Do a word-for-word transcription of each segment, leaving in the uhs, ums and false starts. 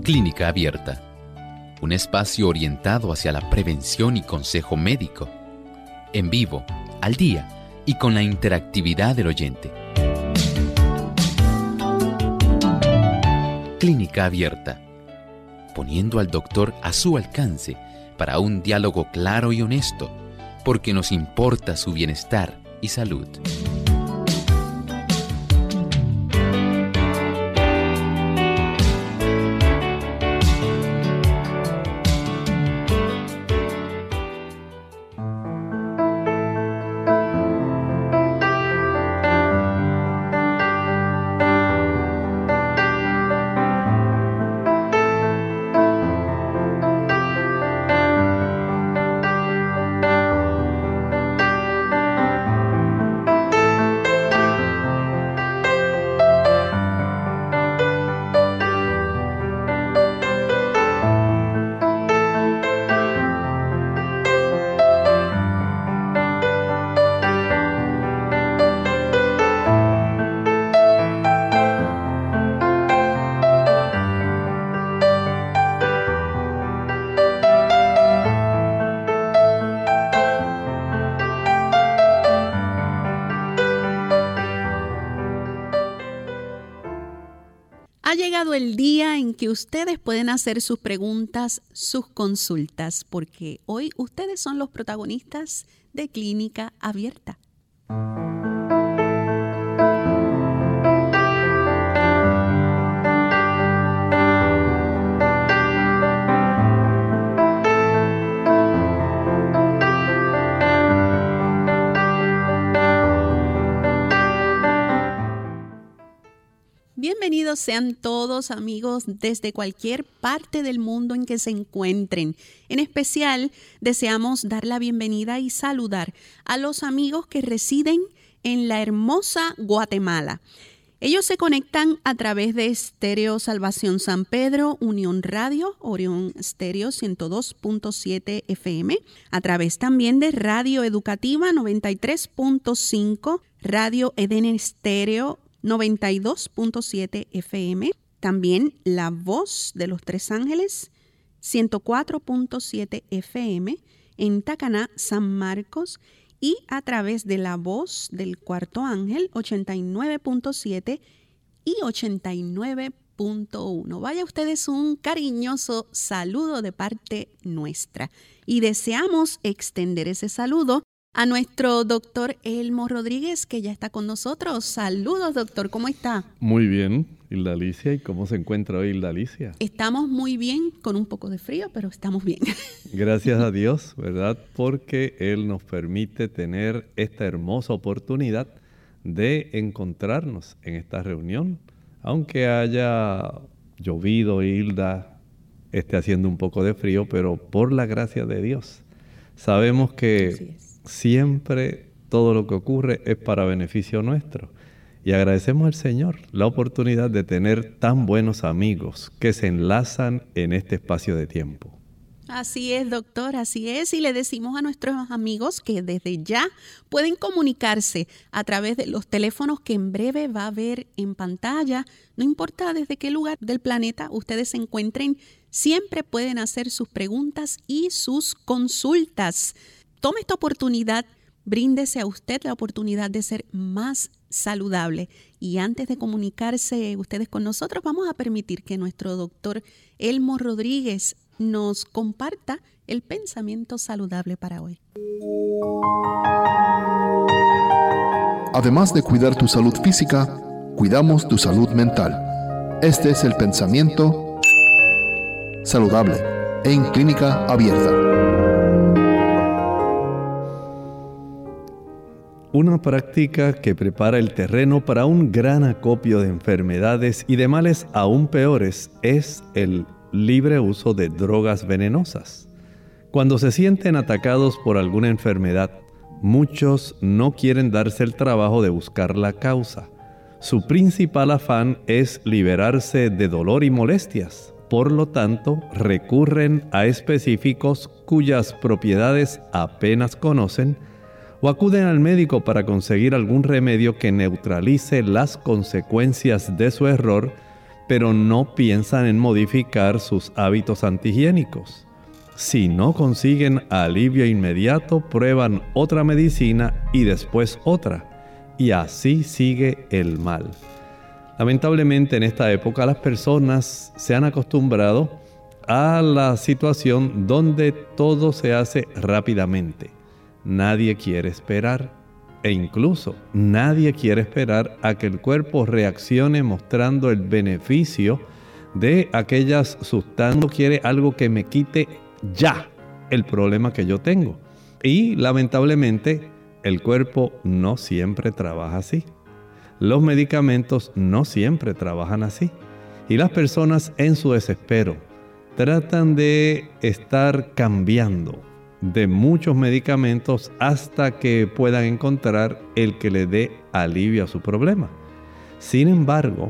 Clínica Abierta, un espacio orientado hacia la prevención y consejo médico, en vivo, al día y con la interactividad del oyente. Clínica Abierta, poniendo al doctor a su alcance para un diálogo claro y honesto, porque nos importa su bienestar y salud. Ha llegado el día en que ustedes pueden hacer sus preguntas, sus consultas, porque hoy ustedes son los protagonistas de Clínica Abierta. Bienvenidos sean todos, amigos, desde cualquier parte del mundo en que se encuentren. En especial, deseamos dar la bienvenida y saludar a los amigos que residen en la hermosa Guatemala. Ellos se conectan a través de Estéreo Salvación San Pedro, Unión Radio, Orión Estéreo ciento dos punto siete F M, a través también de Radio Educativa noventa y tres punto cinco, Radio Eden Estéreo noventa y dos punto siete F M, también La Voz de los Tres Ángeles, ciento cuatro punto siete F M, en Tacaná, San Marcos, y a través de La Voz del Cuarto Ángel, ochenta y nueve punto siete y ochenta y nueve punto uno. Vaya ustedes un cariñoso saludo de parte nuestra. Y deseamos extender ese saludo a nuestro doctor Elmo Rodríguez, que ya está con nosotros. Saludos, doctor, ¿cómo está? Muy bien, Hilda Alicia. ¿Y cómo se encuentra hoy Hilda Alicia? Estamos muy bien, con un poco de frío, pero estamos bien. Gracias a Dios, ¿verdad? Porque Él nos permite tener esta hermosa oportunidad de encontrarnos en esta reunión. Aunque haya llovido, Hilda, esté haciendo un poco de frío, pero por la gracia de Dios, sabemos que siempre todo lo que ocurre es para beneficio nuestro. Y agradecemos al Señor la oportunidad de tener tan buenos amigos que se enlazan en este espacio de tiempo. Así es, doctor, así es. Y le decimos a nuestros amigos que desde ya pueden comunicarse a través de los teléfonos que en breve va a ver en pantalla. No importa desde qué lugar del planeta ustedes se encuentren, siempre pueden hacer sus preguntas y sus consultas. Tome esta oportunidad, bríndese a usted la oportunidad de ser más saludable. Y antes de comunicarse ustedes con nosotros, vamos a permitir que nuestro doctor Elmo Rodríguez nos comparta el pensamiento saludable para hoy. Además de cuidar tu salud física, cuidamos tu salud mental. Este es el pensamiento saludable en Clínica Abierta. Una práctica que prepara el terreno para un gran acopio de enfermedades y de males aún peores es el libre uso de drogas venenosas. Cuando se sienten atacados por alguna enfermedad, muchos no quieren darse el trabajo de buscar la causa. Su principal afán es liberarse de dolor y molestias. Por lo tanto, recurren a específicos cuyas propiedades apenas conocen o acuden al médico para conseguir algún remedio que neutralice las consecuencias de su error, pero no piensan en modificar sus hábitos antihigiénicos. Si no consiguen alivio inmediato, prueban otra medicina y después otra, y así sigue el mal. Lamentablemente en esta época las personas se han acostumbrado a la situación donde todo se hace rápidamente. Nadie quiere esperar. E incluso nadie quiere esperar a que el cuerpo reaccione mostrando el beneficio de aquellas sustancias. No quiere algo que me quite ya el problema que yo tengo. Y lamentablemente el cuerpo no siempre trabaja así. Los medicamentos no siempre trabajan así. Y las personas en su desespero tratan de estar cambiando de muchos medicamentos hasta que puedan encontrar el que le dé alivio a su problema. Sin embargo,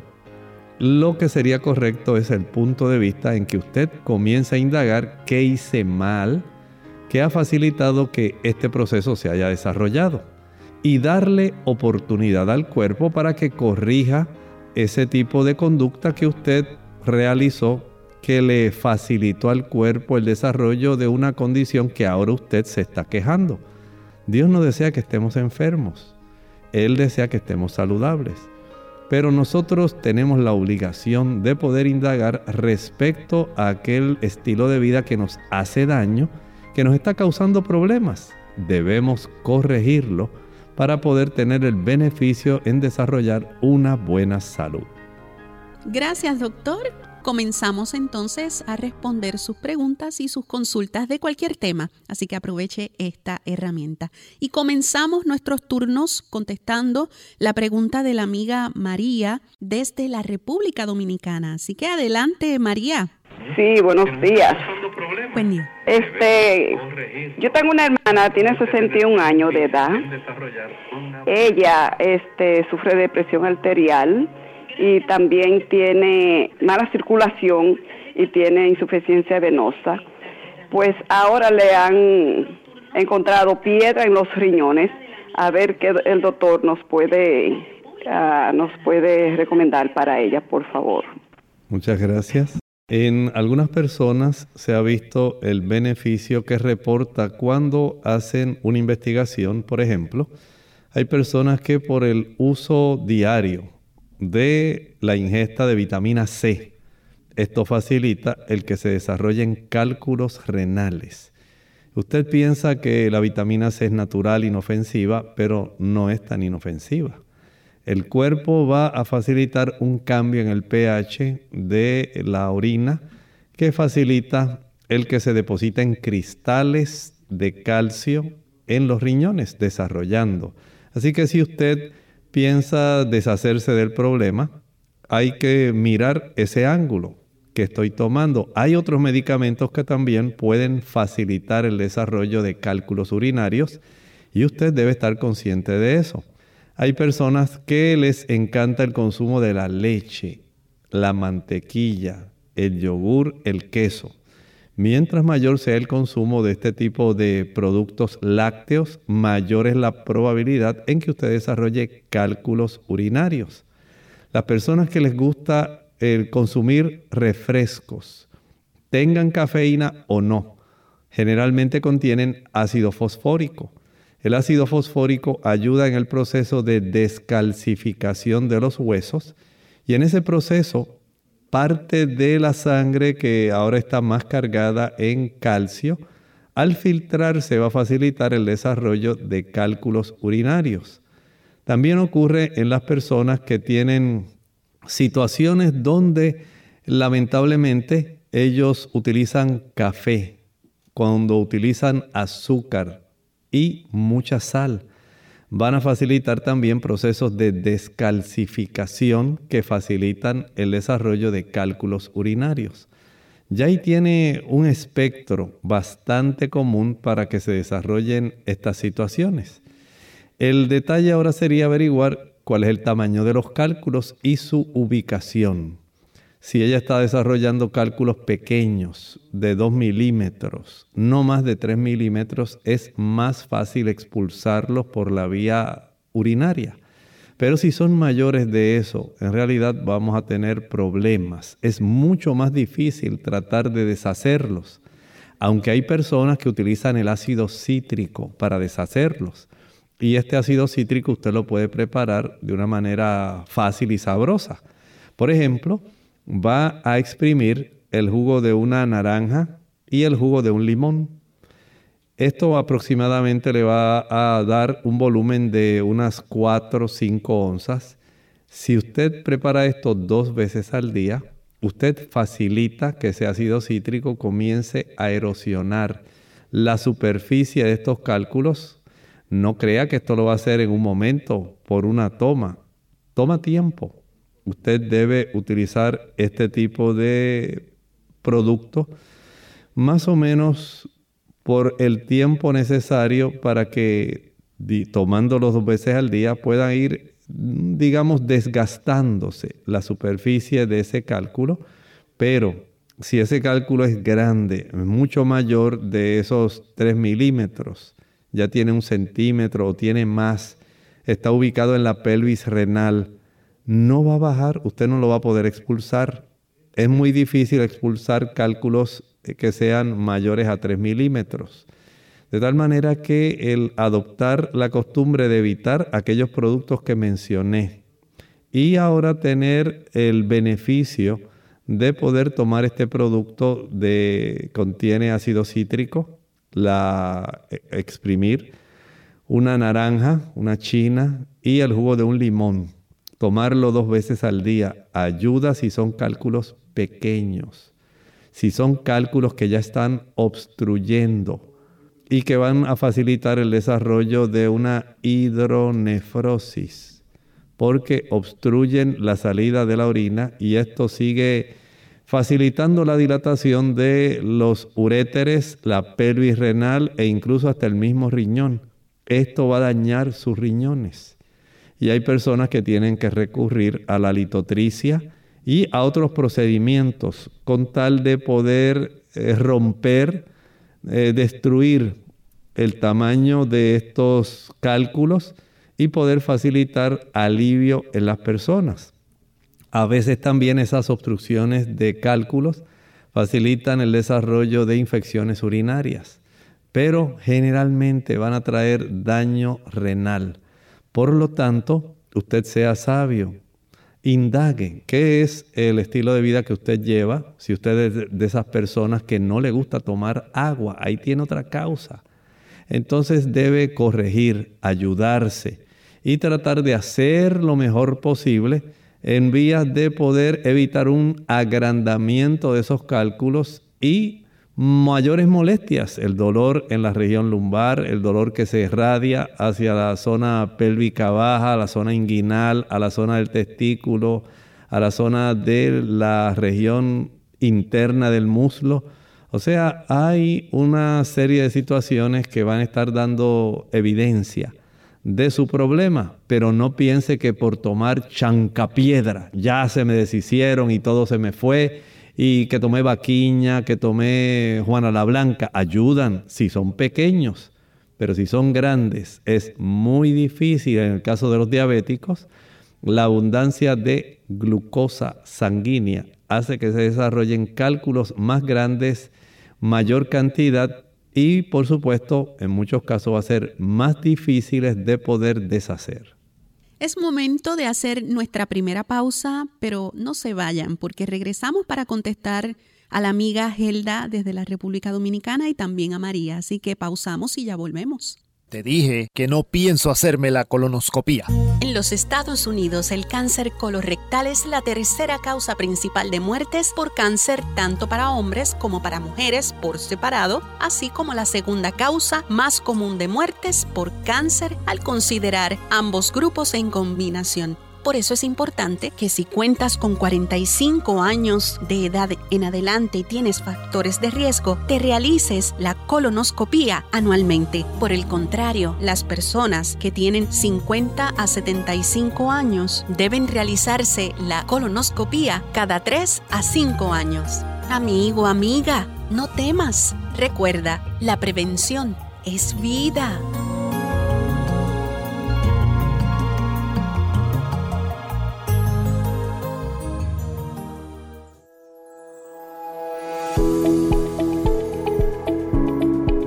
lo que sería correcto es el punto de vista en que usted comienza a indagar qué hice mal, qué ha facilitado que este proceso se haya desarrollado, y darle oportunidad al cuerpo para que corrija ese tipo de conducta que usted realizó, que le facilitó al cuerpo el desarrollo de una condición que ahora usted se está quejando. Dios no desea que estemos enfermos. Él desea que estemos saludables. Pero nosotros tenemos la obligación de poder indagar respecto a aquel estilo de vida que nos hace daño, que nos está causando problemas. Debemos corregirlo para poder tener el beneficio en desarrollar una buena salud. Gracias, doctor. Comenzamos entonces a responder sus preguntas y sus consultas de cualquier tema, así que aproveche esta herramienta. Y comenzamos nuestros turnos contestando la pregunta de la amiga María desde la República Dominicana. Así que adelante, María. Sí, buenos días. Buen día. Este, yo tengo una hermana, tiene sesenta y un años de edad. Ella este, sufre de presión arterial y también tiene mala circulación y tiene insuficiencia venosa. Pues ahora le han encontrado piedra en los riñones. A ver qué el doctor nos puede, uh, nos puede recomendar para ella, por favor. Muchas gracias. En algunas personas se ha visto el beneficio que reporta cuando hacen una investigación. Por ejemplo, hay personas que por el uso diario de la ingesta de vitamina C, esto facilita el que se desarrollen cálculos renales. Usted piensa que la vitamina C es natural, inofensiva, pero no es tan inofensiva. El cuerpo va a facilitar un cambio en el pH de la orina que facilita el que se depositen cristales de calcio en los riñones, desarrollando. Así que si usted piensa deshacerse del problema, hay que mirar ese ángulo que estoy tomando. Hay otros medicamentos que también pueden facilitar el desarrollo de cálculos urinarios y usted debe estar consciente de eso. Hay personas que les encanta el consumo de la leche, la mantequilla, el yogur, el queso. Mientras mayor sea el consumo de este tipo de productos lácteos, mayor es la probabilidad en que usted desarrolle cálculos urinarios. Las personas que les gusta el consumir refrescos, tengan cafeína o no, generalmente contienen ácido fosfórico. El ácido fosfórico ayuda en el proceso de descalcificación de los huesos y en ese proceso parte de la sangre que ahora está más cargada en calcio, al filtrarse va a facilitar el desarrollo de cálculos urinarios. También ocurre en las personas que tienen situaciones donde lamentablemente ellos utilizan café, cuando utilizan azúcar y mucha sal. Van a facilitar también procesos de descalcificación que facilitan el desarrollo de cálculos urinarios. Ya ahí tiene un espectro bastante común para que se desarrollen estas situaciones. El detalle ahora sería averiguar cuál es el tamaño de los cálculos y su ubicación. Si ella está desarrollando cálculos pequeños de dos milímetros, no más de tres milímetros, es más fácil expulsarlos por la vía urinaria. Pero si son mayores de eso, en realidad vamos a tener problemas. Es mucho más difícil tratar de deshacerlos, aunque hay personas que utilizan el ácido cítrico para deshacerlos. Y este ácido cítrico usted lo puede preparar de una manera fácil y sabrosa. Por ejemplo, va a exprimir el jugo de una naranja y el jugo de un limón. Esto aproximadamente le va a dar un volumen de unas cuatro o cinco onzas. Si usted prepara esto dos veces al día, usted facilita que ese ácido cítrico comience a erosionar la superficie de estos cálculos. No crea que esto lo va a hacer en un momento, por una toma. Toma tiempo. Usted debe utilizar este tipo de producto más o menos por el tiempo necesario para que, tomándolo dos veces al día, puedan ir, digamos, desgastándose la superficie de ese cálculo. Pero si ese cálculo es grande, mucho mayor de esos tres milímetros, ya tiene un centímetro o tiene más, está ubicado en la pelvis renal, no va a bajar, usted no lo va a poder expulsar. Es muy difícil expulsar cálculos que sean mayores a tres milímetros. De tal manera que el adoptar la costumbre de evitar aquellos productos que mencioné y ahora tener el beneficio de poder tomar este producto de contiene ácido cítrico, la exprimir, una naranja, una china y el jugo de un limón. Tomarlo dos veces al día ayuda si son cálculos pequeños, si son cálculos que ya están obstruyendo y que van a facilitar el desarrollo de una hidronefrosis, porque obstruyen la salida de la orina y esto sigue facilitando la dilatación de los uréteres, la pelvis renal e incluso hasta el mismo riñón. Esto va a dañar sus riñones. Y hay personas que tienen que recurrir a la litotricia y a otros procedimientos con tal de poder eh, romper, eh, destruir el tamaño de estos cálculos y poder facilitar alivio en las personas. A veces también esas obstrucciones de cálculos facilitan el desarrollo de infecciones urinarias, pero generalmente van a traer daño renal. Por lo tanto, usted sea sabio, indague qué es el estilo de vida que usted lleva. Si usted es de esas personas que no le gusta tomar agua, ahí tiene otra causa. Entonces debe corregir, ayudarse y tratar de hacer lo mejor posible en vías de poder evitar un agrandamiento de esos cálculos y mayores molestias, el dolor en la región lumbar, el dolor que se irradia hacia la zona pélvica baja, a la zona inguinal, a la zona del testículo, a la zona de la región interna del muslo. O sea, hay una serie de situaciones que van a estar dando evidencia de su problema, pero no piense que por tomar chancapiedra ya se me deshicieron y todo se me fue, y que tomé vaquiña, que tomé Juana la Blanca. Ayudan si son pequeños, pero si son grandes es muy difícil. En el caso de los diabéticos, la abundancia de glucosa sanguínea hace que se desarrollen cálculos más grandes, mayor cantidad y, por supuesto, en muchos casos va a ser más difíciles de poder deshacer. Es momento de hacer nuestra primera pausa, pero no se vayan porque regresamos para contestar a la amiga Gelda desde la República Dominicana y también a María. Así que pausamos y ya volvemos. Te dije que no pienso hacerme la colonoscopía. En los Estados Unidos, el cáncer colorectal es la tercera causa principal de muertes por cáncer tanto para hombres como para mujeres por separado, así como la segunda causa más común de muertes por cáncer al considerar ambos grupos en combinación. Por eso es importante que si cuentas con cuarenta y cinco años de edad en adelante y tienes factores de riesgo, te realices la colonoscopía anualmente. Por el contrario, las personas que tienen cincuenta a setenta y cinco años deben realizarse la colonoscopía cada tres a cinco años. Amigo, amiga, no temas. Recuerda, la prevención es vida.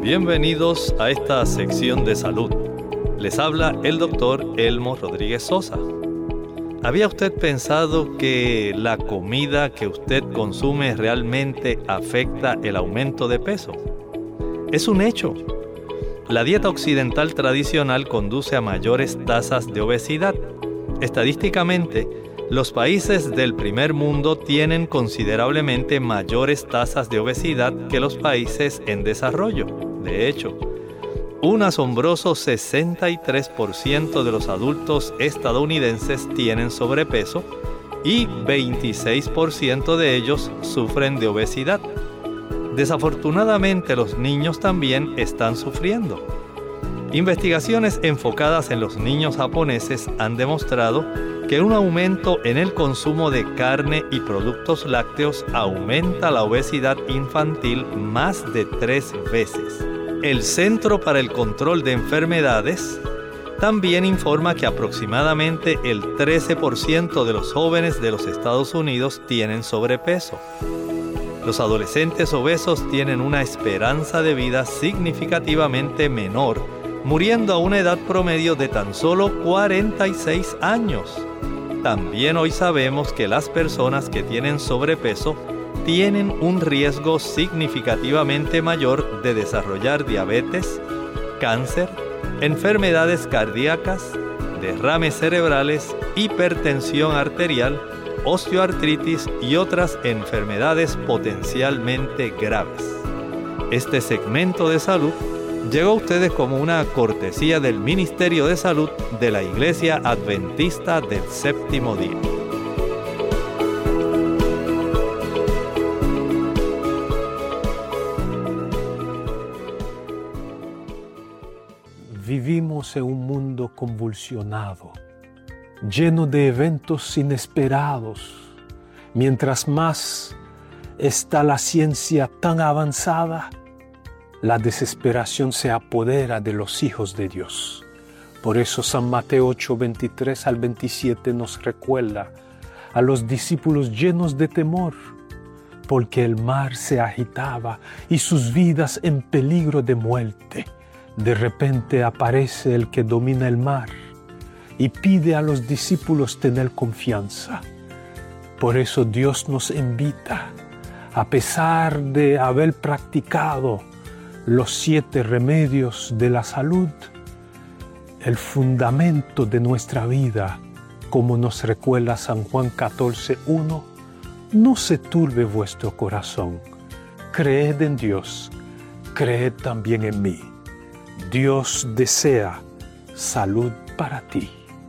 Bienvenidos a esta sección de salud. Les habla el doctor Elmo Rodríguez Sosa. ¿Había usted pensado que la comida que usted consume realmente afecta el aumento de peso? Es un hecho. La dieta occidental tradicional conduce a mayores tasas de obesidad. Estadísticamente, los países del primer mundo tienen considerablemente mayores tasas de obesidad que los países en desarrollo. De hecho, un asombroso sesenta y tres por ciento de los adultos estadounidenses tienen sobrepeso y veintiséis por ciento de ellos sufren de obesidad. Desafortunadamente, los niños también están sufriendo. Investigaciones enfocadas en los niños japoneses han demostrado que un aumento en el consumo de carne y productos lácteos aumenta la obesidad infantil más de tres veces. El Centro para el Control de Enfermedades también informa que aproximadamente el trece por ciento de los jóvenes de los Estados Unidos tienen sobrepeso. Los adolescentes obesos tienen una esperanza de vida significativamente menor, muriendo a una edad promedio de tan solo cuarenta y seis años. También hoy sabemos que las personas que tienen sobrepeso tienen un riesgo significativamente mayor de desarrollar diabetes, cáncer, enfermedades cardíacas, derrames cerebrales, hipertensión arterial, osteoartritis y otras enfermedades potencialmente graves. Este segmento de salud llegó a ustedes como una cortesía del Ministerio de Salud de la Iglesia Adventista del Séptimo Día. Vivimos en un mundo convulsionado, lleno de eventos inesperados. Mientras más está la ciencia tan avanzada, la desesperación se apodera de los hijos de Dios. Por eso San Mateo ocho, veintitrés al veintisiete nos recuerda a los discípulos llenos de temor, porque el mar se agitaba y sus vidas en peligro de muerte. De repente aparece el que domina el mar y pide a los discípulos tener confianza. Por eso Dios nos invita, a pesar de haber practicado los siete remedios de la salud, el fundamento de nuestra vida, como nos recuerda San Juan catorce, uno, no se turbe vuestro corazón. Creed en Dios, creed también en mí. Dios desea salud para ti.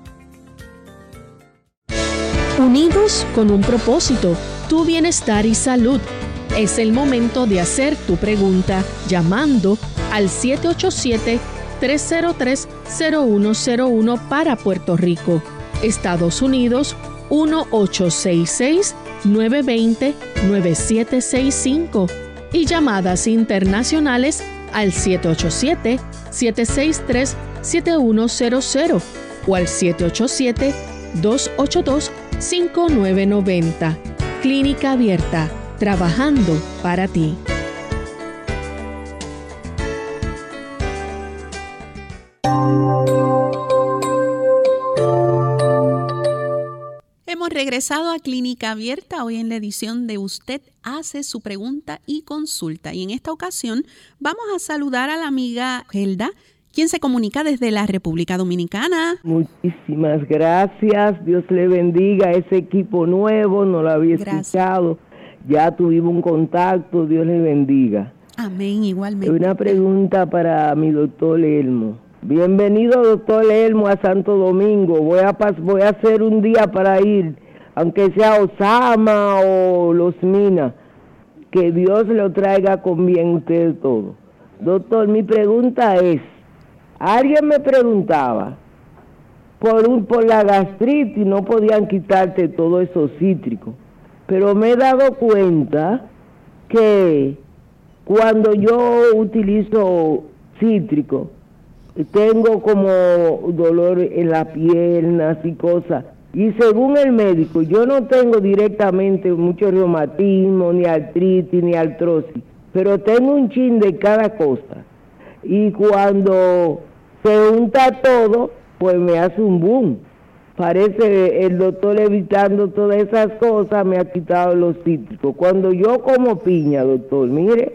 Unidos con un propósito, tu bienestar y salud. Es el momento de hacer tu pregunta llamando al siete ocho siete, tres cero tres, cero uno cero uno para Puerto Rico, Estados Unidos uno ocho seis seis, nueve dos cero, nueve siete seis cinco y llamadas internacionales al siete ocho siete, siete seis tres, siete uno cero cero o al siete ocho siete, dos ocho dos, cinco nueve nueve cero. Clínica Abierta, trabajando para ti. Hemos regresado a Clínica Abierta, hoy en la edición de Usted hace su pregunta y consulta. Y en esta ocasión vamos a saludar a la amiga Gelda, quien se comunica desde la República Dominicana. Muchísimas gracias, Dios le bendiga a ese equipo nuevo, no lo había gracias. escuchado, ya tuvimos un contacto, Dios le bendiga. Amén, igualmente. Una pregunta para mi doctor Elmo. Bienvenido, doctor Elmo, a Santo Domingo. Voy a pas- voy a hacer un día para ir, aunque sea Osama o Los Minas. Que Dios lo traiga con bien usted todo. Doctor, mi pregunta es, alguien me preguntaba, por, un, por la gastritis no podían quitarte todo eso cítrico, pero me he dado cuenta que cuando yo utilizo cítrico, tengo como dolor en las piernas y cosas, y según el médico, yo no tengo directamente mucho reumatismo, ni artritis, ni artrosis, pero tengo un chin de cada cosa. y cuando se unta todo, pues me hace un boom. Parece el doctor evitando todas esas cosas, me ha quitado los cítricos. Cuando yo como piña, doctor, mire,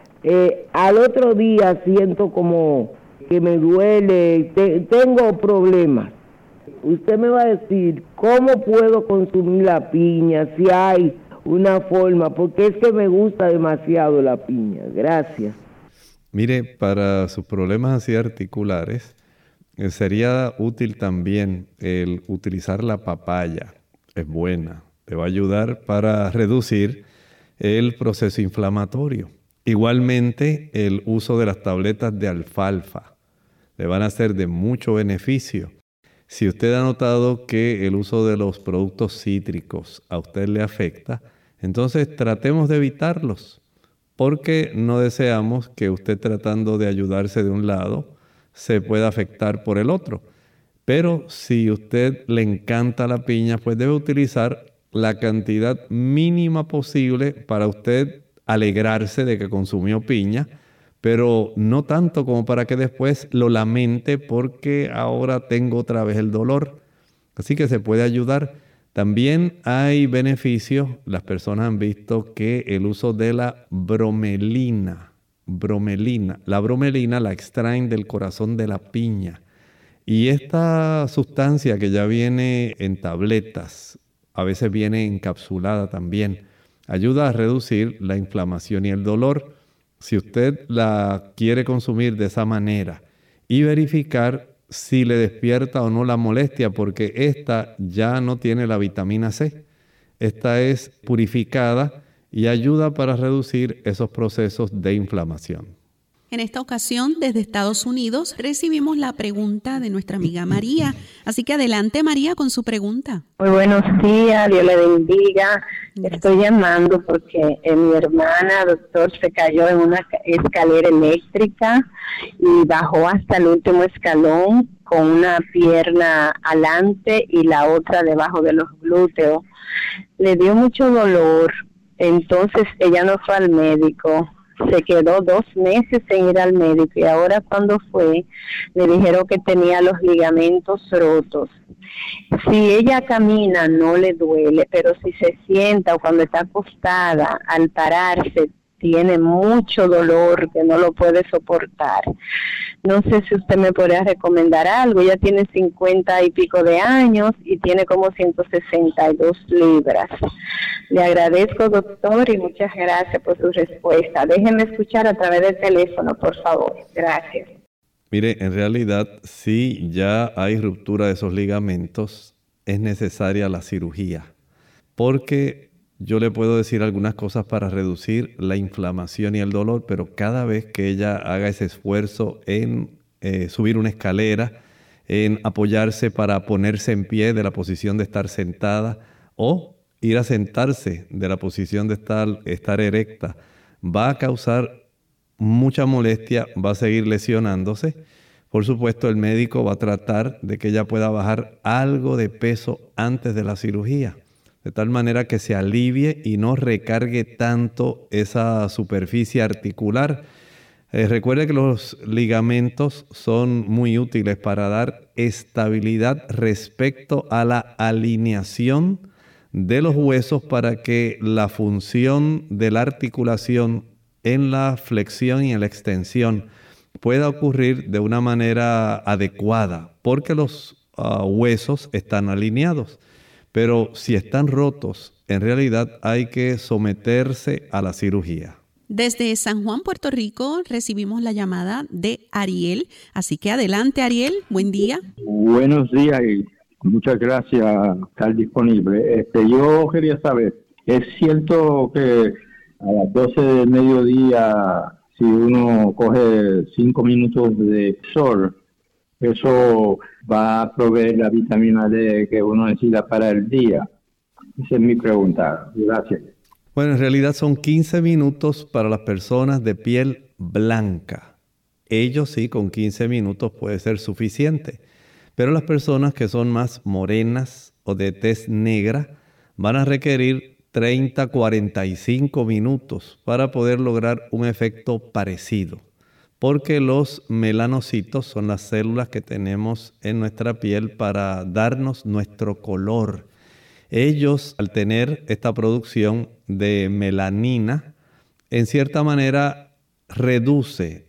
eh, al otro día siento como que me duele, te, tengo problemas. Usted me va a decir cómo puedo consumir la piña, si hay una forma, porque es que me gusta demasiado la piña. Gracias. Mire, para sus problemas así articulares, eh, sería útil también el utilizar la papaya. Es buena, te va a ayudar para reducir el proceso inflamatorio. Igualmente, el uso de las tabletas de alfalfa le van a ser de mucho beneficio. Si usted ha notado que el uso de los productos cítricos a usted le afecta, entonces tratemos de evitarlos, porque no deseamos que usted, tratando de ayudarse de un lado, se pueda afectar por el otro. Pero si usted le encanta la piña, pues debe utilizar la cantidad mínima posible para usted alegrarse de que consumió piña, pero no tanto como para que después lo lamente porque ahora tengo otra vez el dolor. Así que se puede ayudar. También hay beneficios. Las personas han visto que el uso de la bromelina, bromelina, la bromelina la extraen del corazón de la piña. Y esta sustancia que ya viene en tabletas, a veces viene encapsulada también, ayuda a reducir la inflamación y el dolor. Si usted la quiere consumir de esa manera y verificar si le despierta o no la molestia, porque esta ya no tiene la vitamina C. Esta es purificada y ayuda para reducir esos procesos de inflamación. En esta ocasión, desde Estados Unidos, recibimos la pregunta de nuestra amiga María. Así que adelante, María, con su pregunta. Muy buenos días, Dios le bendiga. Gracias. Estoy llamando porque eh, mi hermana, doctor, se cayó en una escalera eléctrica y bajó hasta el último escalón con una pierna adelante y la otra debajo de los glúteos. Le dio mucho dolor, entonces ella no fue al médico. Se quedó dos meses sin ir al médico y ahora cuando fue le dijeron que tenía los ligamentos rotos. Si ella camina no le duele, pero si se sienta o cuando está acostada, al pararse tiene mucho dolor que no lo puede soportar. No sé si usted me podría recomendar algo. Ella tiene cincuenta y pico de años y tiene como ciento sesenta y dos libras. Le agradezco, doctor, y muchas gracias por su respuesta. Déjeme escuchar a través del teléfono, por favor. Gracias. Mire, en realidad, si ya hay ruptura de esos ligamentos, es necesaria la cirugía, porque yo le puedo decir algunas cosas para reducir la inflamación y el dolor, pero cada vez que ella haga ese esfuerzo en eh, subir una escalera, en apoyarse para ponerse en pie de la posición de estar sentada o ir a sentarse de la posición de estar, estar erecta, va a causar mucha molestia, va a seguir lesionándose. Por supuesto, el médico va a tratar de que ella pueda bajar algo de peso antes de la cirugía, de tal manera que se alivie y no recargue tanto esa superficie articular. Eh, recuerde que los ligamentos son muy útiles para dar estabilidad respecto a la alineación de los huesos para que la función de la articulación en la flexión y en la extensión pueda ocurrir de una manera adecuada, porque los uh, huesos están alineados. Pero si están rotos, en realidad hay que someterse a la cirugía. Desde San Juan, Puerto Rico, recibimos la llamada de Ariel. Así que adelante, Ariel. Buen día. Buenos días y muchas gracias por estar disponible. Este, yo quería saber, ¿es cierto que a las doce del mediodía, si uno coge cinco minutos de sol, eso va a proveer la vitamina D que uno necesita para el día? Esa es mi pregunta. Gracias. Bueno, en realidad son quince minutos para las personas de piel blanca. Ellos sí, con quince minutos puede ser suficiente. Pero las personas que son más morenas o de tez negra van a requerir treinta a cuarenta y cinco minutos para poder lograr un efecto parecido. porque los melanocitos son las células que tenemos en nuestra piel para darnos nuestro color. Ellos, al tener esta producción de melanina, en cierta manera reduce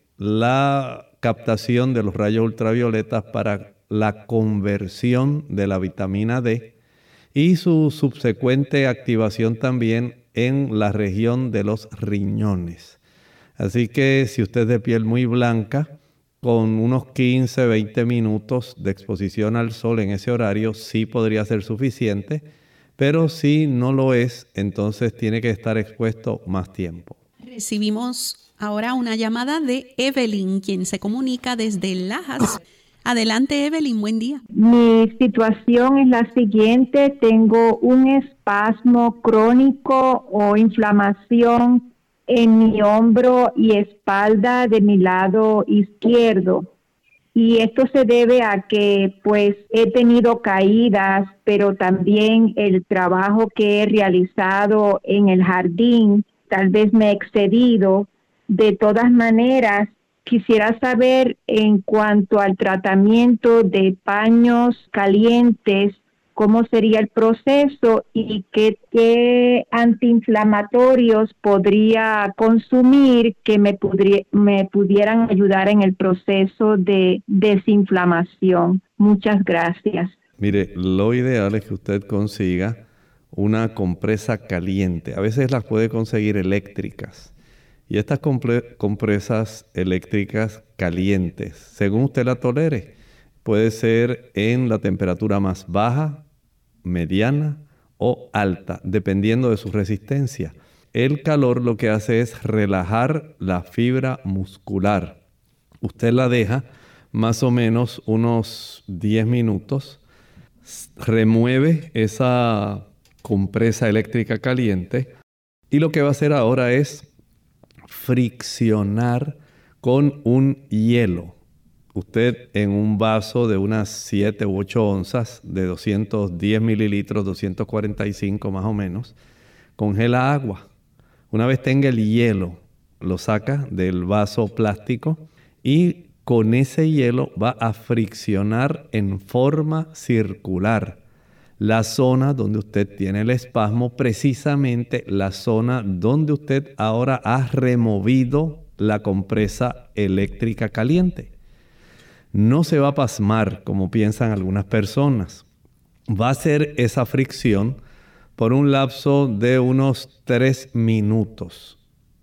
la captación de los rayos ultravioletas para la conversión de la vitamina D y su subsecuente activación también en la región de los riñones. Así que si usted es de piel muy blanca, con unos quince, veinte minutos de exposición al sol en ese horario sí podría ser suficiente, pero si no lo es, entonces tiene que estar expuesto más tiempo. Recibimos ahora una llamada de Evelyn, quien se comunica desde Lajas. Adelante, Evelyn, buen día. Mi situación es la siguiente: tengo un espasmo crónico o inflamación en mi hombro y espalda de mi lado izquierdo. Y esto se debe a que pues he tenido caídas, pero también el trabajo que he realizado en el jardín, tal vez me he excedido. De todas maneras, quisiera saber en cuanto al tratamiento de paños calientes, cómo sería el proceso y qué, qué antiinflamatorios podría consumir que me, pudri- me pudieran ayudar en el proceso de desinflamación. Muchas gracias. Mire, lo ideal es que usted consiga una compresa caliente. A veces las puede conseguir eléctricas. Y estas compre- compresas eléctricas calientes, según usted la tolere, puede ser en la temperatura más baja, mediana o alta, dependiendo de su resistencia. El calor lo que hace es relajar la fibra muscular. Usted la deja más o menos unos diez minutos, remueve esa compresa eléctrica caliente y lo que va a hacer ahora es friccionar con un hielo. Usted en un vaso de unas siete u ocho onzas, de doscientos diez mililitros, doscientos cuarenta y cinco más o menos, congela agua. Una vez tenga el hielo, lo saca del vaso plástico y con ese hielo va a friccionar en forma circular la zona donde usted tiene el espasmo, precisamente la zona donde usted ahora ha removido la compresa eléctrica caliente. No se va a pasmar como piensan algunas personas. Va a hacer esa fricción por un lapso de unos tres minutos.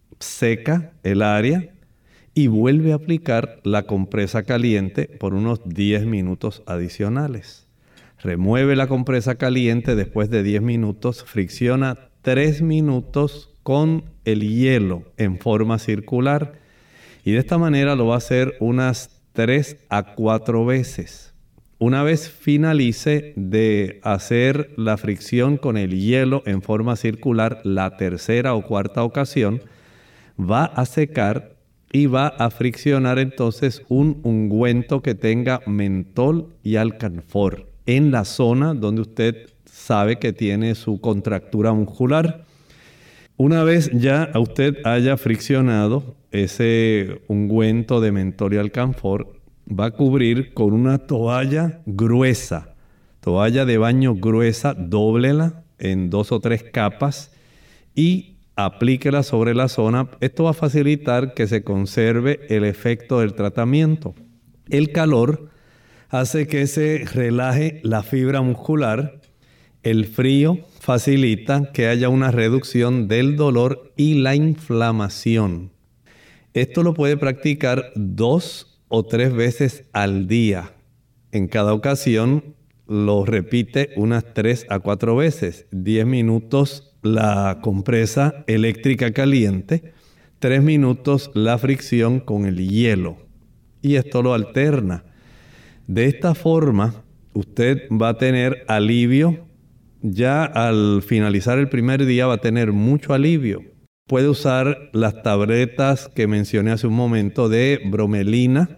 Seca el área y vuelve a aplicar la compresa caliente por unos diez minutos adicionales. Remueve la compresa caliente después de diez minutos, fricciona tres minutos con el hielo en forma circular y de esta manera lo va a hacer unas tres a cuatro veces. Una vez finalice de hacer la fricción con el hielo en forma circular, la tercera o cuarta ocasión, va a secar y va a friccionar entonces un ungüento que tenga mentol y alcanfor en la zona donde usted sabe que tiene su contractura muscular. Una vez ya usted haya friccionado ese ungüento de mentol y alcanfor, va a cubrir con una toalla gruesa, toalla de baño gruesa, dóblela en dos o tres capas y aplíquela sobre la zona. Esto va a facilitar que se conserve el efecto del tratamiento. El calor hace que se relaje la fibra muscular. El frío facilita que haya una reducción del dolor y la inflamación. Esto lo puede practicar dos o tres veces al día. En cada ocasión lo repite unas tres a cuatro veces. diez minutos la compresa eléctrica caliente, tres minutos la fricción con el hielo. Y esto lo alterna. De esta forma, usted va a tener alivio. Ya al finalizar el primer día va a tener mucho alivio. Puede usar las tabletas que mencioné hace un momento de bromelina.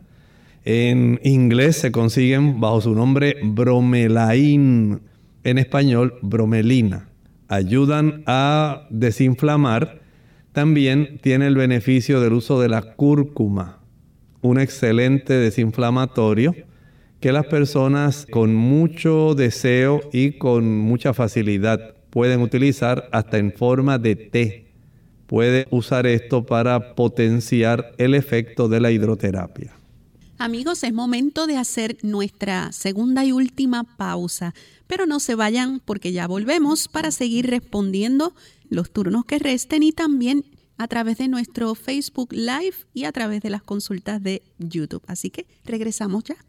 En inglés se consiguen bajo su nombre bromelain. En español, bromelina. Ayudan a desinflamar. También tiene el beneficio del uso de la cúrcuma. un excelente desinflamatorio que las personas con mucho deseo y con mucha facilidad pueden utilizar hasta en forma de té. Puede usar esto para potenciar el efecto de la hidroterapia. Amigos, es momento de hacer nuestra segunda y última pausa, pero no se vayan porque ya volvemos para seguir respondiendo los turnos que resten y también a través de nuestro Facebook Live y a través de las consultas de YouTube. Así que regresamos ya.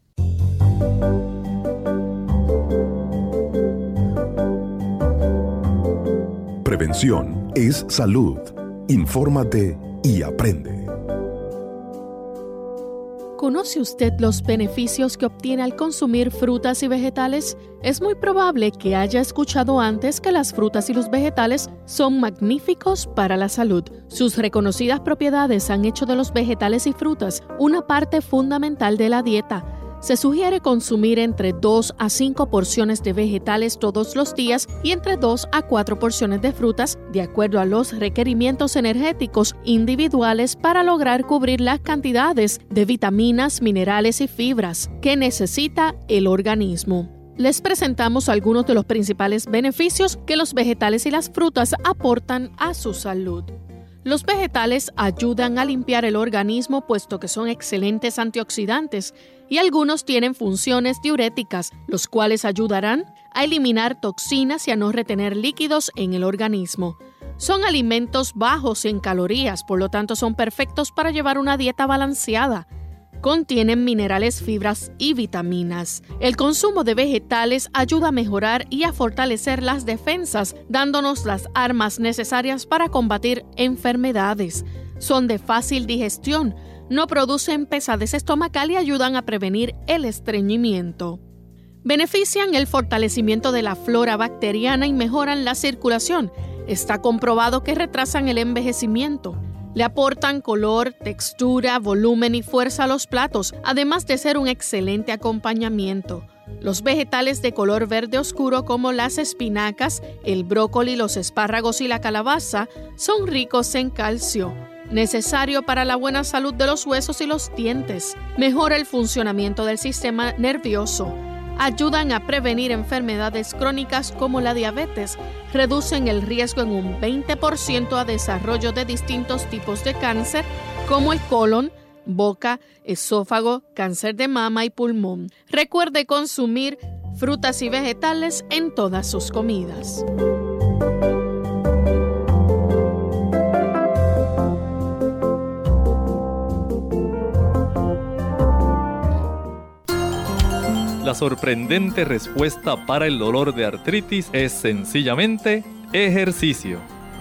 Prevención es salud. Infórmate y aprende. ¿Conoce usted los beneficios que obtiene al consumir frutas y vegetales? Es muy probable que haya escuchado antes que las frutas y los vegetales son magníficos para la salud. Sus reconocidas propiedades han hecho de los vegetales y frutas una parte fundamental de la dieta. Se sugiere consumir entre dos a cinco porciones de vegetales todos los días y entre dos a cuatro porciones de frutas, de acuerdo a los requerimientos energéticos individuales para lograr cubrir las cantidades de vitaminas, minerales y fibras que necesita el organismo. Les presentamos algunos de los principales beneficios que los vegetales y las frutas aportan a su salud. Los vegetales ayudan a limpiar el organismo puesto que son excelentes antioxidantes y algunos tienen funciones diuréticas, los cuales ayudarán a eliminar toxinas y a no retener líquidos en el organismo. Son alimentos bajos en calorías, por lo tanto son perfectos para llevar una dieta balanceada. Contienen minerales, fibras y vitaminas. El consumo de vegetales ayuda a mejorar y a fortalecer las defensas, dándonos las armas necesarias para combatir enfermedades. Son de fácil digestión, no producen pesadez estomacal y ayudan a prevenir el estreñimiento. Benefician el fortalecimiento de la flora bacteriana y mejoran la circulación. Está comprobado que retrasan el envejecimiento. Le aportan color, textura, volumen y fuerza a los platos, además de ser un excelente acompañamiento. Los vegetales de color verde oscuro como las espinacas, el brócoli, los espárragos y la calabaza son ricos en calcio, necesario para la buena salud de los huesos y los dientes. Mejora el funcionamiento del sistema nervioso. Ayudan a prevenir enfermedades crónicas como la diabetes, reducen el riesgo en un veinte por ciento a desarrollo de distintos tipos de cáncer como el colon, boca, esófago, cáncer de mama y pulmón. Recuerde consumir frutas y vegetales en todas sus comidas. La sorprendente respuesta para el dolor de artritis es sencillamente ejercicio.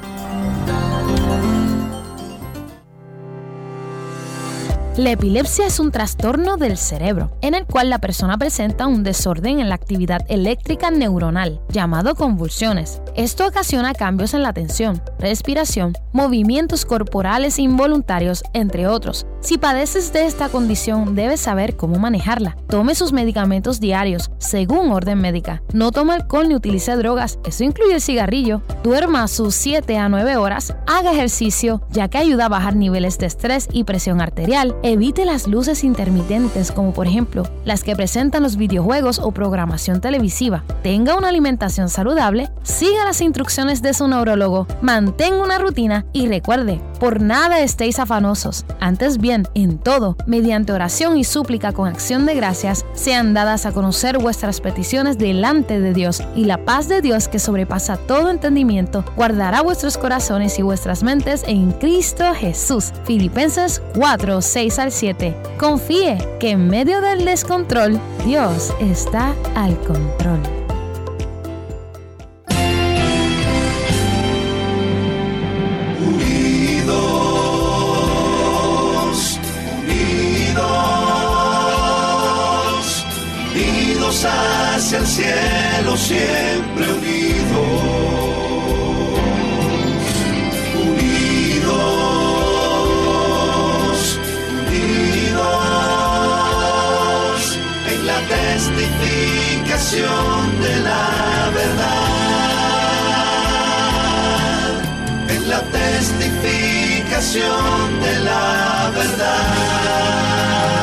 La epilepsia es un trastorno del cerebro, en el cual la persona presenta un desorden en la actividad eléctrica neuronal, llamado convulsiones. Esto ocasiona cambios en la atención, respiración, movimientos corporales involuntarios, entre otros. Si padeces de esta condición, debes saber cómo manejarla. Tome sus medicamentos diarios, según orden médica. No tome alcohol ni utilice drogas, eso incluye el cigarrillo. Duerma sus siete a nueve horas, haga ejercicio, ya que ayuda a bajar niveles de estrés y presión arterial. Evite las luces intermitentes, como por ejemplo las que presentan los videojuegos o programación televisiva. Tenga una alimentación saludable, siga las instrucciones de su neurólogo, mantenga una rutina y recuerde, por nada estéis afanosos. Antes bien, en todo, mediante oración y súplica con acción de gracias, sean dadas a conocer vuestras peticiones delante de Dios, y la paz de Dios, que sobrepasa todo entendimiento, guardará vuestros corazones y vuestras mentes en Cristo Jesús. Filipenses cuatro, seis al siete. Confíe que en medio del descontrol, Dios está al control. Unidos, unidos, unidos hacia el cielo, siempre unidos. Testificación de la verdad, en la testificación de la verdad.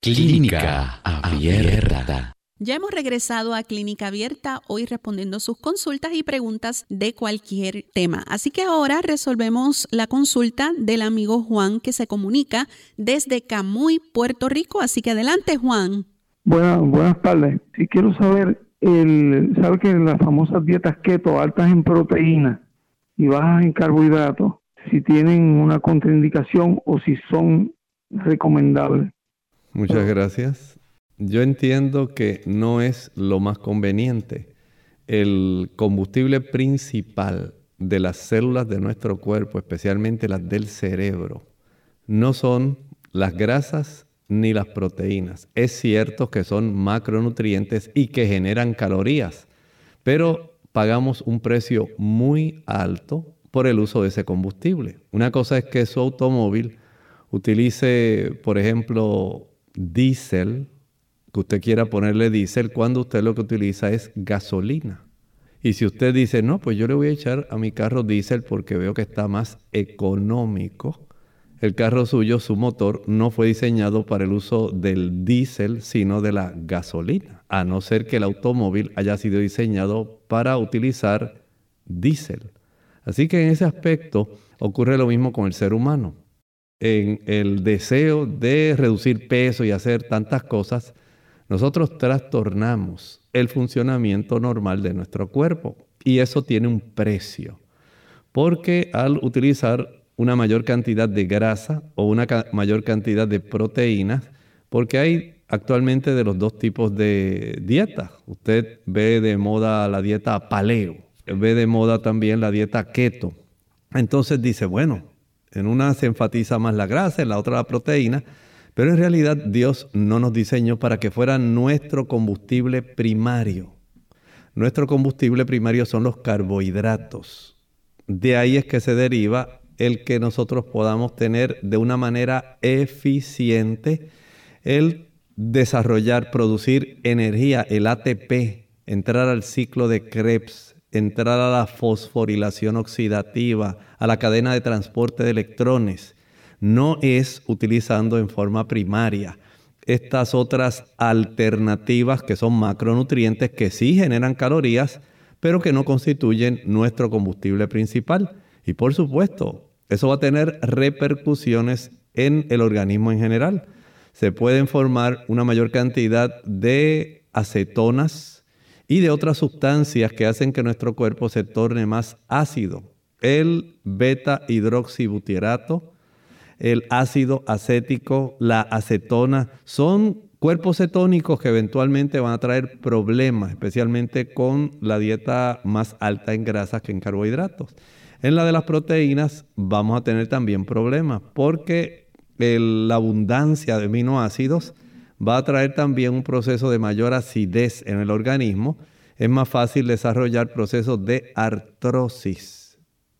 Clínica Abierta. Ya hemos regresado a Clínica Abierta, hoy respondiendo sus consultas y preguntas de cualquier tema. Así que ahora resolvemos la consulta del amigo Juan, que se comunica desde Camuy, Puerto Rico. Así que adelante, Juan. Buenas, buenas tardes. Si quiero saber, el, sabe que las famosas dietas keto, altas en proteínas y bajas en carbohidratos, si tienen una contraindicación o si son recomendables. Muchas gracias. Yo entiendo que no es lo más conveniente. El combustible principal de las células de nuestro cuerpo, especialmente las del cerebro, no son las grasas ni las proteínas. Es cierto que son macronutrientes y que generan calorías, pero pagamos un precio muy alto por el uso de ese combustible. Una cosa es que su automóvil utilice, por ejemplo, diésel, que usted quiera ponerle diésel cuando usted lo que utiliza es gasolina. Y si usted dice, no, pues yo le voy a echar a mi carro diésel porque veo que está más económico, el carro suyo, su motor, no fue diseñado para el uso del diésel, sino de la gasolina, a no ser que el automóvil haya sido diseñado para utilizar diésel. Así que en ese aspecto ocurre lo mismo con el ser humano. En el deseo de reducir peso y hacer tantas cosas, nosotros trastornamos el funcionamiento normal de nuestro cuerpo y eso tiene un precio, porque al utilizar una mayor cantidad de grasa o una ca- mayor cantidad de proteínas, porque hay actualmente de los dos tipos de dieta. Usted ve de moda la dieta paleo, ve de moda también la dieta keto. Entonces dice, bueno, en una se enfatiza más la grasa, en la otra la proteína, pero en realidad Dios no nos diseñó para que fuera nuestro combustible primario. Nuestro combustible primario son los carbohidratos. De ahí es que se deriva el que nosotros podamos tener de una manera eficiente el desarrollar, producir energía, el A T P, entrar al ciclo de Krebs, entrar a la fosforilación oxidativa, a la cadena de transporte de electrones. No es utilizando en forma primaria estas otras alternativas que son macronutrientes que sí generan calorías, pero que no constituyen nuestro combustible principal. Y por supuesto, eso va a tener repercusiones en el organismo en general. Se pueden formar una mayor cantidad de acetonas y de otras sustancias que hacen que nuestro cuerpo se torne más ácido. El beta-hidroxibutirato, el ácido acético, la acetona, son cuerpos cetónicos que eventualmente van a traer problemas, especialmente con la dieta más alta en grasas que en carbohidratos. En la de las proteínas vamos a tener también problemas porque el, la abundancia de aminoácidos va a traer también un proceso de mayor acidez en el organismo. Es más fácil desarrollar procesos de artrosis,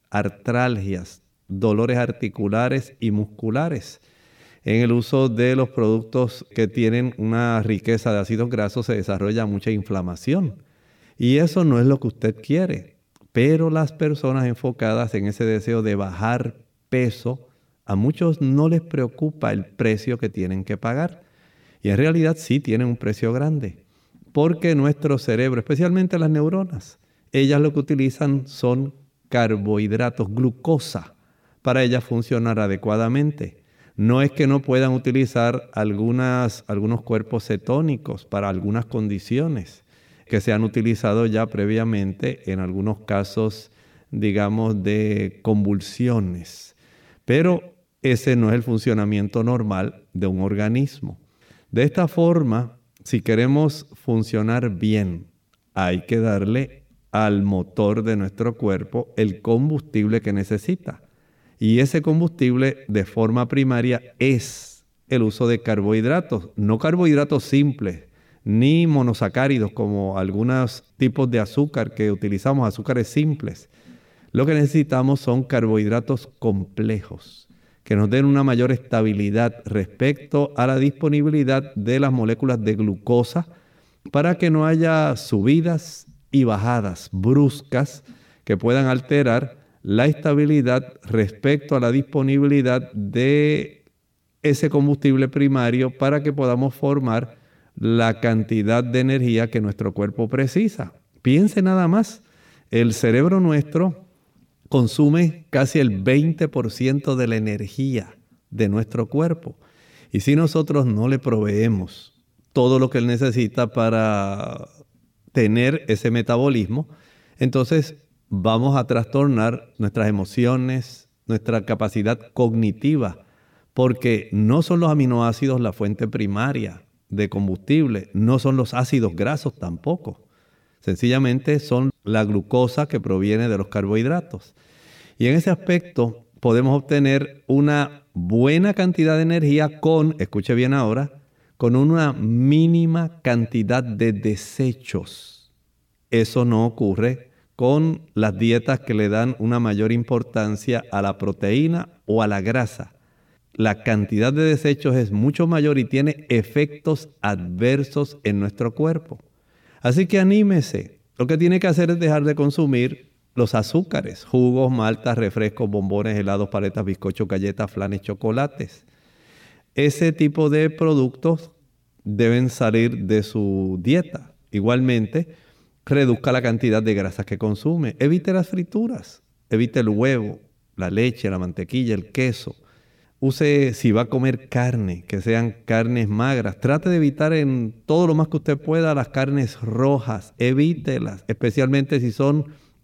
artralgias, dolores articulares y musculares. En el uso de los productos que tienen una riqueza de ácidos grasos se desarrolla mucha inflamación. Y eso no es lo que usted quiere. Pero las personas enfocadas en ese deseo de bajar peso, a muchos no les preocupa el precio que tienen que pagar. Y en realidad sí tienen un precio grande. Porque nuestro cerebro, especialmente las neuronas, ellas lo que utilizan son carbohidratos, glucosa, para ellas funcionar adecuadamente. No es que no puedan utilizar algunas, algunos cuerpos cetónicos para algunas condiciones que se han utilizado ya previamente en algunos casos, digamos, de convulsiones. Pero ese no es el funcionamiento normal de un organismo. De esta forma, si queremos funcionar bien, hay que darle al motor de nuestro cuerpo el combustible que necesita. Y ese combustible de forma primaria es el uso de carbohidratos, no carbohidratos simples, ni monosacáridos como algunos tipos de azúcar que utilizamos, azúcares simples. Lo que necesitamos son carbohidratos complejos, que nos den una mayor estabilidad respecto a la disponibilidad de las moléculas de glucosa para que no haya subidas y bajadas bruscas que puedan alterar la estabilidad respecto a la disponibilidad de ese combustible primario para que podamos formar la cantidad de energía que nuestro cuerpo precisa. Piense nada más, el cerebro nuestro consume casi el veinte por ciento de la energía de nuestro cuerpo. Y si nosotros no le proveemos todo lo que él necesita para tener ese metabolismo, entonces vamos a trastornar nuestras emociones, nuestra capacidad cognitiva, porque no son los aminoácidos la fuente primaria de combustible, no son los ácidos grasos tampoco. Sencillamente son la glucosa que proviene de los carbohidratos. Y en ese aspecto podemos obtener una buena cantidad de energía con, escuche bien ahora, con una mínima cantidad de desechos. Eso no ocurre con las dietas que le dan una mayor importancia a la proteína o a la grasa. La cantidad de desechos es mucho mayor y tiene efectos adversos en nuestro cuerpo. Así que anímese. Lo que tiene que hacer es dejar de consumir los azúcares, jugos, maltas, refrescos, bombones, helados, paletas, bizcochos, galletas, flanes, chocolates. Ese tipo de productos deben salir de su dieta. Igualmente, reduzca la cantidad de grasas que consume. Evite las frituras. Evite el huevo, la leche, la mantequilla, el queso. Use, si va a comer carne, que sean carnes magras. Trate de evitar en todo lo más que usted pueda las carnes rojas. Evítelas, especialmente si son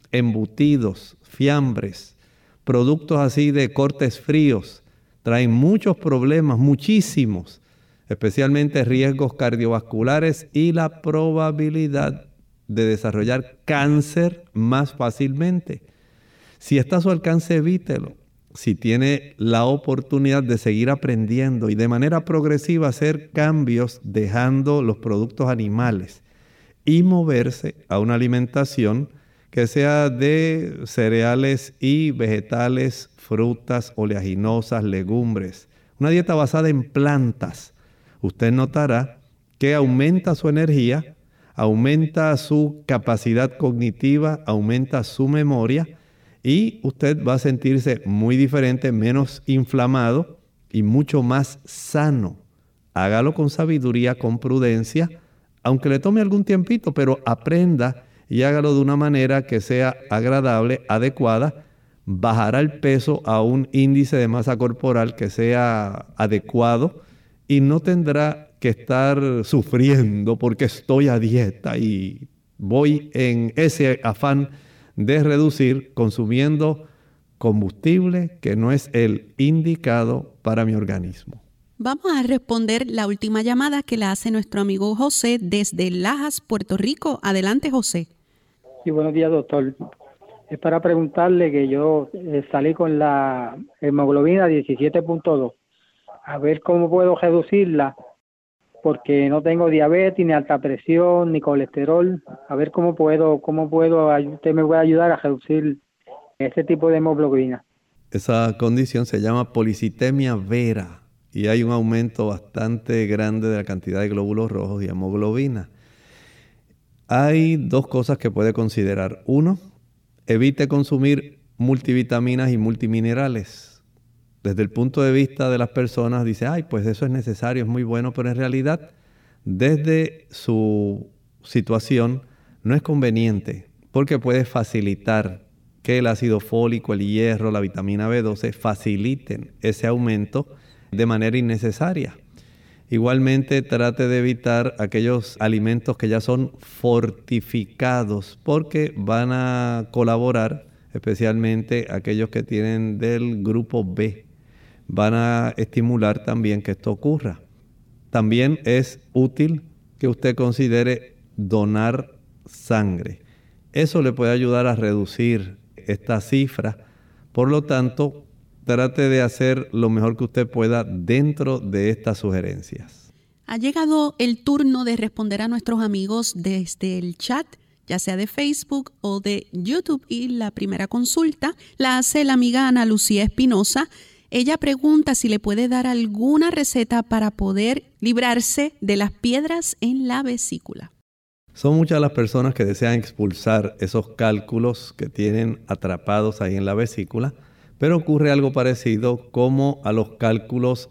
embutidos, fiambres, productos así de cortes fríos. Traen muchos problemas, muchísimos, especialmente riesgos cardiovasculares y la probabilidad de desarrollar cáncer más fácilmente. Si está a su alcance, evítelo. Si tiene la oportunidad de seguir aprendiendo y de manera progresiva hacer cambios dejando los productos animales y moverse a una alimentación que sea de cereales y vegetales, frutas, oleaginosas, legumbres. Una dieta basada en plantas. Usted notará que aumenta su energía, aumenta su capacidad cognitiva, aumenta su memoria y usted va a sentirse muy diferente, menos inflamado y mucho más sano. Hágalo con sabiduría, con prudencia, aunque le tome algún tiempito, pero aprenda y hágalo de una manera que sea agradable, adecuada. Bajará el peso a un índice de masa corporal que sea adecuado y no tendrá que estar sufriendo porque estoy a dieta y voy en ese afán de reducir consumiendo combustible que no es el indicado para mi organismo. Vamos a responder la última llamada que la hace nuestro amigo José desde Lajas, Puerto Rico. Adelante, José. Sí, buenos días, doctor. Es para preguntarle que yo eh, salí con la hemoglobina diecisiete punto dos. A ver cómo puedo reducirla, porque no tengo diabetes, ni alta presión, ni colesterol. A ver cómo puedo, cómo puedo, usted me puede ayudar a reducir ese tipo de hemoglobina. Esa condición se llama policitemia vera y hay un aumento bastante grande de la cantidad de glóbulos rojos y hemoglobina. Hay dos cosas que puede considerar. Uno, evite consumir multivitaminas y multiminerales. Desde el punto de vista de las personas, dice, ay, pues eso es necesario, es muy bueno, pero en realidad, desde su situación, no es conveniente, porque puede facilitar que el ácido fólico, el hierro, la vitamina B doce faciliten ese aumento de manera innecesaria. Igualmente, trate de evitar aquellos alimentos que ya son fortificados, porque van a colaborar, especialmente aquellos que tienen del grupo B. Van a estimular también que esto ocurra. También es útil que usted considere donar sangre. Eso le puede ayudar a reducir esta cifra. Por lo tanto, trate de hacer lo mejor que usted pueda dentro de estas sugerencias. Ha llegado el turno de responder a nuestros amigos desde el chat, ya sea de Facebook o de YouTube. Y la primera consulta la hace la amiga Ana Lucía Espinosa. Ella pregunta si le puede dar alguna receta para poder librarse de las piedras en la vesícula. Son muchas las personas que desean expulsar esos cálculos que tienen atrapados ahí en la vesícula, pero ocurre algo parecido como a los cálculos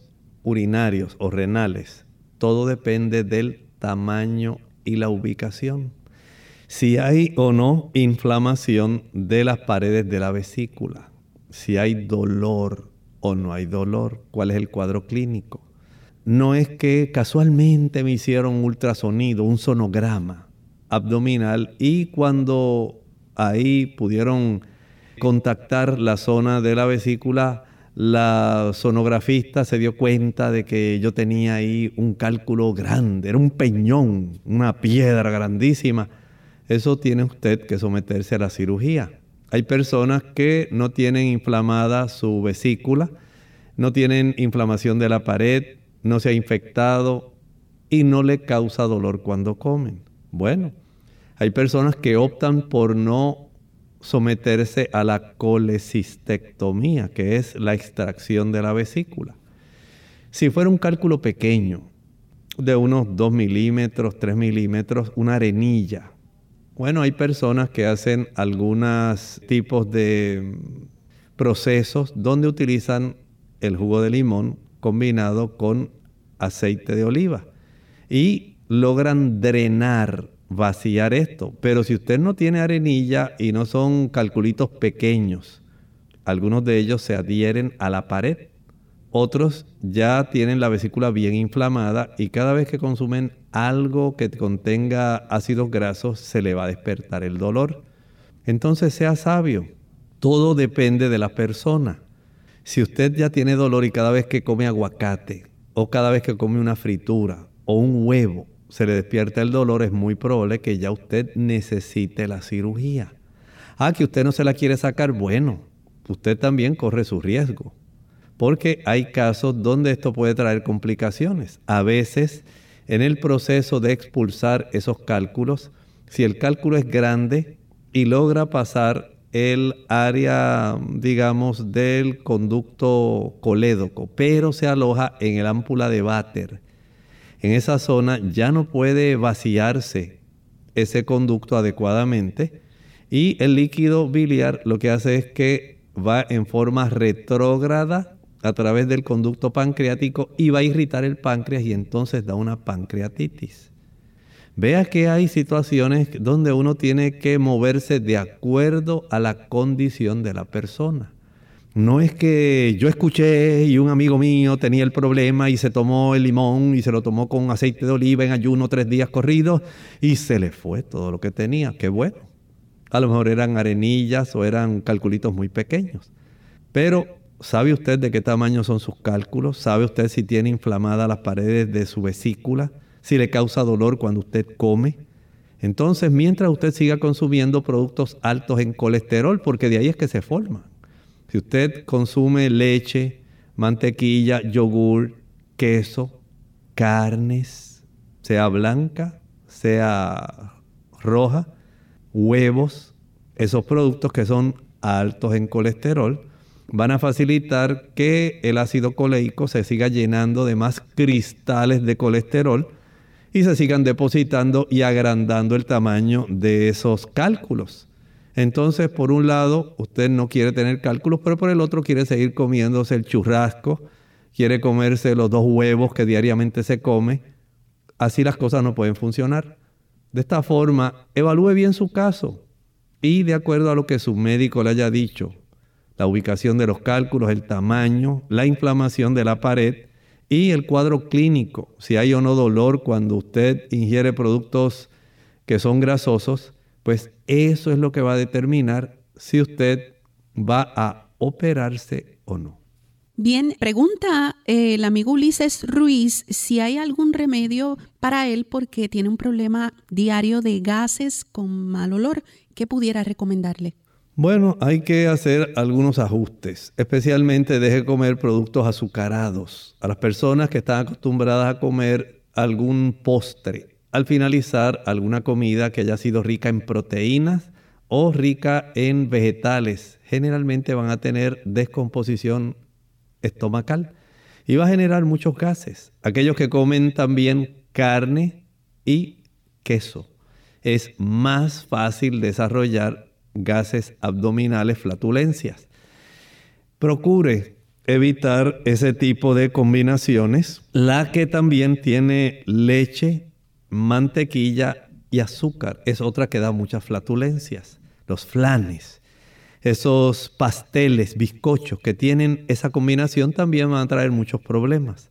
urinarios o renales, todo depende del tamaño y la ubicación. Si hay o no inflamación de las paredes de la vesícula, si hay dolor o no hay dolor, cuál es el cuadro clínico. No es que casualmente me hicieron un ultrasonido, un sonograma abdominal y cuando ahí pudieron contactar la zona de la vesícula, la sonografista se dio cuenta de que yo tenía ahí un cálculo grande, era un peñón, una piedra grandísima. Eso tiene usted que someterse a la cirugía. Hay personas que no tienen inflamada su vesícula, no tienen inflamación de la pared, no se ha infectado y no le causa dolor cuando comen. Bueno, hay personas que optan por no someterse a la colecistectomía, que es la extracción de la vesícula. Si fuera un cálculo pequeño, de unos dos milímetros, tres milímetros, una arenilla. Bueno, hay personas que hacen algunos tipos de procesos donde utilizan el jugo de limón combinado con aceite de oliva y logran drenar, vaciar esto. Pero si usted no tiene arenilla y no son calculitos pequeños, algunos de ellos se adhieren a la pared. Otros ya tienen la vesícula bien inflamada y cada vez que consumen algo que contenga ácidos grasos se le va a despertar el dolor. Entonces sea sabio. Todo depende de la persona. Si usted ya tiene dolor y cada vez que come aguacate o cada vez que come una fritura o un huevo se le despierta el dolor, es muy probable que ya usted necesite la cirugía. Ah, que usted no se la quiere sacar, bueno, usted también corre su riesgo. Porque hay casos donde esto puede traer complicaciones. A veces, en el proceso de expulsar esos cálculos, si el cálculo es grande y logra pasar el área, digamos, del conducto colédoco, pero se aloja en el ámpula de váter, en esa zona ya no puede vaciarse ese conducto adecuadamente y el líquido biliar lo que hace es que va en forma retrógrada a través del conducto pancreático y va a irritar el páncreas y entonces da una pancreatitis. Vea que hay situaciones donde uno tiene que moverse de acuerdo a la condición de la persona. No es que yo escuché y un amigo mío tenía el problema y se tomó el limón y se lo tomó con aceite de oliva en ayuno tres días corridos y se le fue todo lo que tenía. Qué bueno. A lo mejor eran arenillas o eran calculitos muy pequeños. Pero ¿sabe usted de qué tamaño son sus cálculos? ¿Sabe usted si tiene inflamadas las paredes de su vesícula? ¿Si le causa dolor cuando usted come? Entonces, mientras usted siga consumiendo productos altos en colesterol, porque de ahí es que se forman. Si usted consume leche, mantequilla, yogur, queso, carnes, sea blanca, sea roja, huevos, esos productos que son altos en colesterol, van a facilitar que el ácido coleico se siga llenando de más cristales de colesterol y se sigan depositando y agrandando el tamaño de esos cálculos. Entonces, por un lado, usted no quiere tener cálculos, pero por el otro quiere seguir comiéndose el churrasco, quiere comerse los dos huevos que diariamente se come. Así las cosas no pueden funcionar. De esta forma, evalúe bien su caso y de acuerdo a lo que su médico le haya dicho, la ubicación de los cálculos, el tamaño, la inflamación de la pared y el cuadro clínico, si hay o no dolor cuando usted ingiere productos que son grasosos, pues eso es lo que va a determinar si usted va a operarse o no. Bien, pregunta eh, el amigo Ulises Ruiz si hay algún remedio para él porque tiene un problema diario de gases con mal olor. ¿Qué pudiera recomendarle? Bueno, hay que hacer algunos ajustes, especialmente deje de comer productos azucarados. A las personas que están acostumbradas a comer algún postre, al finalizar alguna comida que haya sido rica en proteínas o rica en vegetales, generalmente van a tener descomposición estomacal y va a generar muchos gases. Aquellos que comen también carne y queso, es más fácil desarrollar gases abdominales, flatulencias. Procure evitar ese tipo de combinaciones. La que también tiene leche, mantequilla y azúcar es otra que da muchas flatulencias. Los flanes, esos pasteles, bizcochos que tienen esa combinación también van a traer muchos problemas.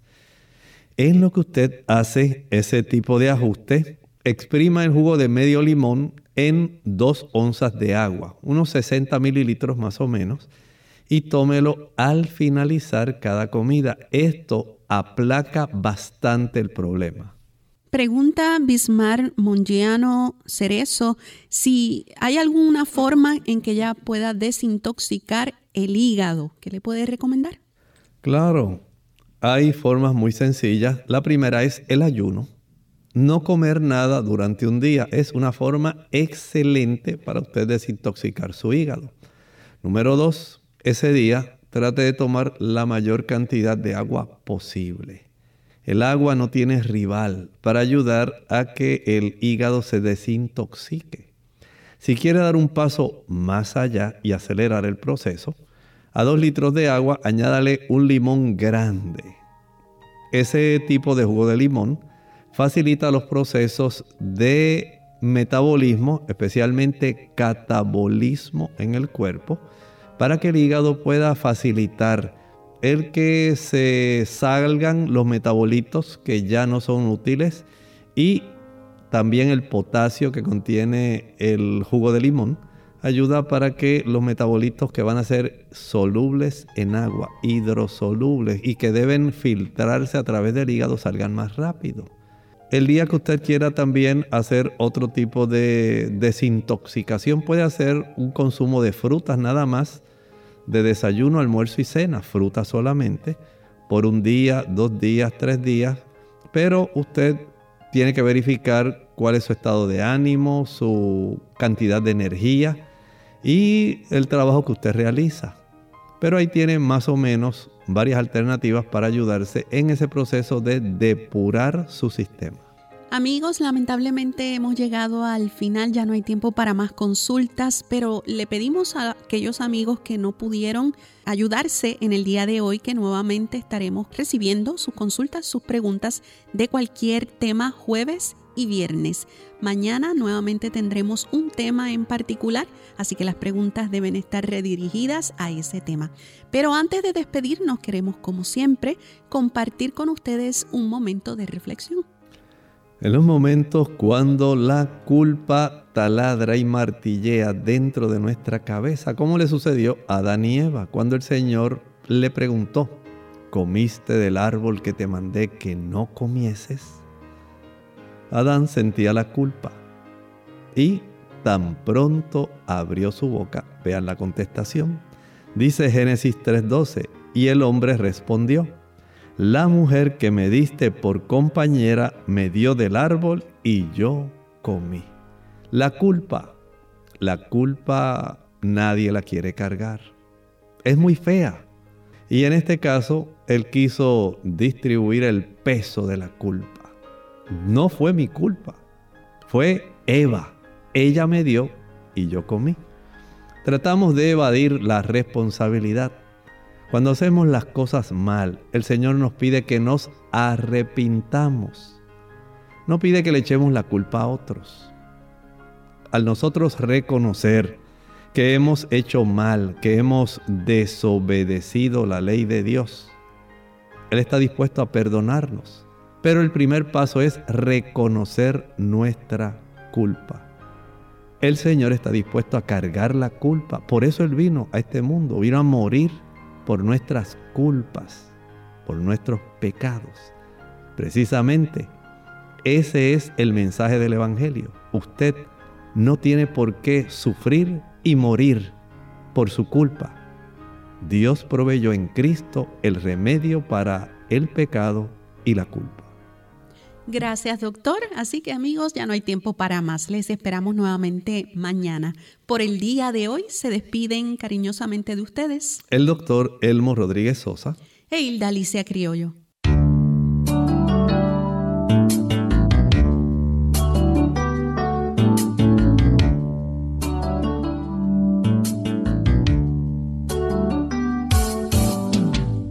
En lo que usted hace ese tipo de ajuste, exprima el jugo de medio limón en dos onzas de agua, unos sesenta mililitros más o menos, y tómelo al finalizar cada comida. Esto aplaca bastante el problema. Pregunta Bismar Mongiano Cerezo si hay alguna forma en que ella pueda desintoxicar el hígado. ¿Qué le puede recomendar? Claro, hay formas muy sencillas. La primera es el ayuno. No comer nada durante un día es una forma excelente para usted desintoxicar su hígado. Número dos, ese día trate de tomar la mayor cantidad de agua posible. El agua no tiene rival para ayudar a que el hígado se desintoxique. Si quiere dar un paso más allá y acelerar el proceso, a dos litros de agua añádale un limón grande. Ese tipo de jugo de limón facilita los procesos de metabolismo, especialmente catabolismo en el cuerpo, para que el hígado pueda facilitar el que se salgan los metabolitos que ya no son útiles y también el potasio que contiene el jugo de limón ayuda para que los metabolitos que van a ser solubles en agua, hidrosolubles y que deben filtrarse a través del hígado salgan más rápido. El día que usted quiera también hacer otro tipo de desintoxicación, puede hacer un consumo de frutas nada más, de desayuno, almuerzo y cena, frutas solamente, por un día, dos días, tres días, pero usted tiene que verificar cuál es su estado de ánimo, su cantidad de energía y el trabajo que usted realiza. Pero ahí tiene más o menos varias alternativas para ayudarse en ese proceso de depurar su sistema. Amigos, lamentablemente hemos llegado al final, ya no hay tiempo para más consultas, pero le pedimos a aquellos amigos que no pudieron ayudarse en el día de hoy que nuevamente estaremos recibiendo sus consultas, sus preguntas de cualquier tema jueves y viernes. Mañana nuevamente tendremos un tema en particular, así que las preguntas deben estar redirigidas a ese tema. Pero antes de despedirnos, queremos, como siempre, compartir con ustedes un momento de reflexión. En los momentos cuando la culpa taladra y martillea dentro de nuestra cabeza, como le sucedió a Adán y Eva, cuando el Señor le preguntó, ¿comiste del árbol que te mandé que no comieses? Adán sentía la culpa y tan pronto abrió su boca. Vean la contestación. Dice Génesis tres doce, y el hombre respondió, la mujer que me diste por compañera me dio del árbol y yo comí. La culpa, la culpa nadie la quiere cargar. Es muy fea. Y en este caso, él quiso distribuir el peso de la culpa. No fue mi culpa, fue Eva. Ella me dio y yo comí. Tratamos de evadir la responsabilidad. Cuando hacemos las cosas mal, el Señor nos pide que nos arrepintamos. No pide que le echemos la culpa a otros. Al nosotros reconocer que hemos hecho mal, que hemos desobedecido la ley de Dios, Él está dispuesto a perdonarnos. Pero el primer paso es reconocer nuestra culpa. El Señor está dispuesto a cargar la culpa. Por eso Él vino a este mundo, vino a morir por nuestras culpas, por nuestros pecados. Precisamente, ese es el mensaje del Evangelio. Usted no tiene por qué sufrir y morir por su culpa. Dios proveyó en Cristo el remedio para el pecado y la culpa. Gracias, doctor. Así que, amigos, ya no hay tiempo para más. Les esperamos nuevamente mañana. Por el día de hoy se despiden cariñosamente de ustedes el doctor Elmo Rodríguez Sosa e Hilda Alicia Criollo.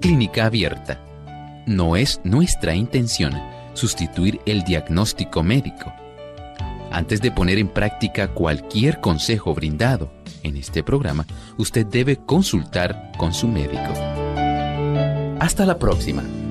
Clínica Abierta. No es nuestra intención sustituir el diagnóstico médico. Antes de poner en práctica cualquier consejo brindado en este programa, usted debe consultar con su médico. Hasta la próxima.